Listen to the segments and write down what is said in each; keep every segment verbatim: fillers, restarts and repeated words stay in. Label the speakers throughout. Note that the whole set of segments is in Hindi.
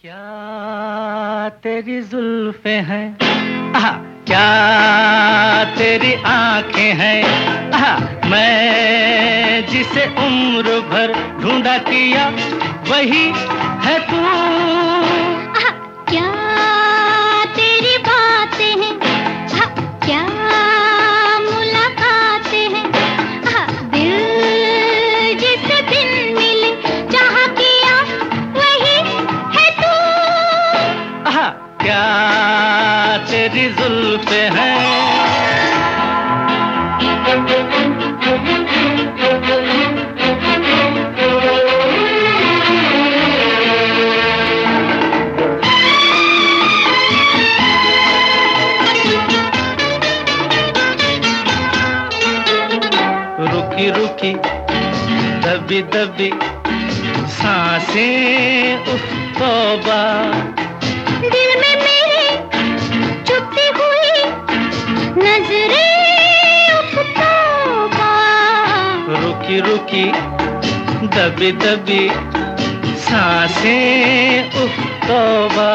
Speaker 1: क्या तेरी जुल्फे हैं, आहा, क्या तेरी आंखें हैं, आहा, मैं जिसे उम्र भर ढूंढा किया वही है तू।
Speaker 2: आहा, क्या तेरी बातें हैं, आहा, क्या मुलाकातें हैं, आहा, दिल जिसे बिन मिले चाहा किया वही है तू।
Speaker 1: आहा, क्या तेरी जुल्फे हैं। रुकी रुकी दबी दबी सांसें, उफ तौबा,
Speaker 2: दिल में मेरे चुपती हुई नजरें, उफ तौबा।
Speaker 1: रुकी रुकी दबी दबी सांसें, उफ तौबा।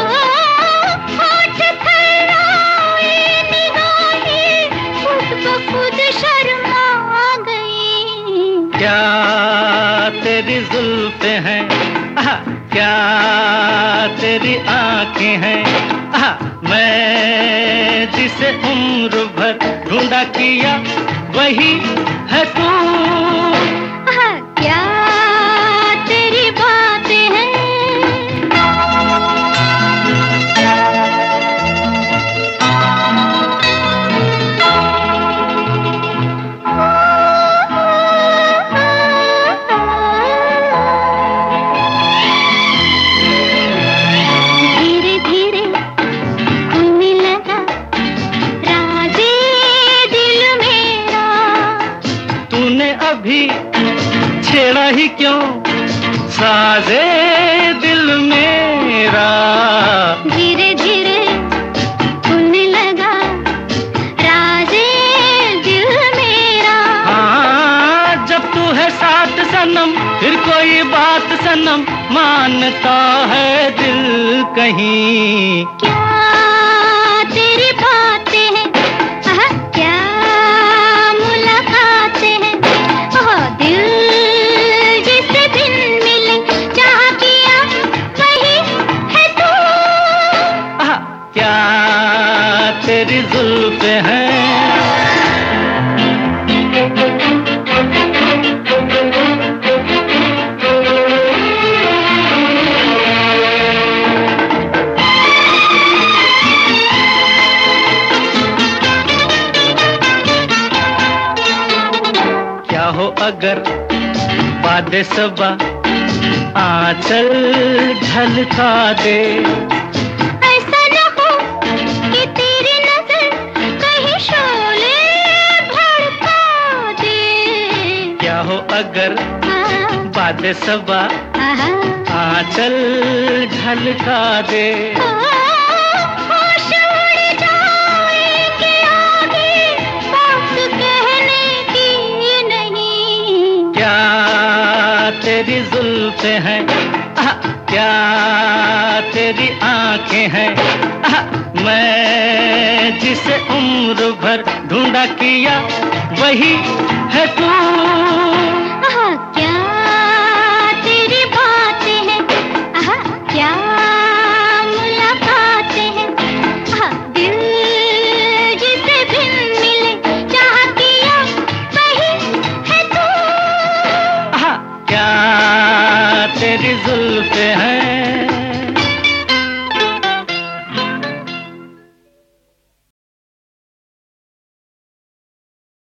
Speaker 2: होठ थर्राए निगाहें, खुद ब खुद शर्मा गई।
Speaker 1: क्या तेरी जुल्फे हैं, आहा, क्या तेरी आंखें हैं, आहा, मैं जिसे उम्र भर ढूंढा किया वही है तू।
Speaker 2: आहा, क्या तेरी बातें हैं। धीरे धीरे खुलने लगा राज़े दिल मेरा।
Speaker 1: तूने अभी छेड़ा ही क्यों साजे दिल मेरा।
Speaker 2: धीरे धीरे खुलने लगा राज़े दिल मेरा।
Speaker 1: हाँ, जब तू है साथ सनम फिर कोई बात सनम मानता है दिल कहीं।
Speaker 2: क्या तेरी बातें हैं, आहा, क्या मुलाकातें हैं, ओह, दिल जिसे बिन मिले चाहा किया वही है तू।
Speaker 1: आहा, क्या तेरी जुल्फे हैं। क्या हो अगर बादे सबा आंचल ढलका दे।
Speaker 2: ऐसा न हो कि तेरी नजर कहीं शोले भड़का दे।
Speaker 1: क्या हो अगर
Speaker 2: हाँ,
Speaker 1: बादे सबा
Speaker 2: आहा,
Speaker 1: आंचल ढलका दे।
Speaker 2: होश उड़ जाएंगे आगे बात कहने की नहीं।
Speaker 1: क्या तेरी जुल्फे हैं, आहा, क्या तेरी आंखें हैं, आहा, मैं जिसे उम्र भर ढूंढा किया वही है तू।
Speaker 2: आहा, क्या तेरी बातें हैं, आहा, क्या मुलाकातें हैं, आहा, दिल जिसे बिन मिले चाहा किया वही है तू।
Speaker 1: आहा, क्या तेरी जुल्फे हैं।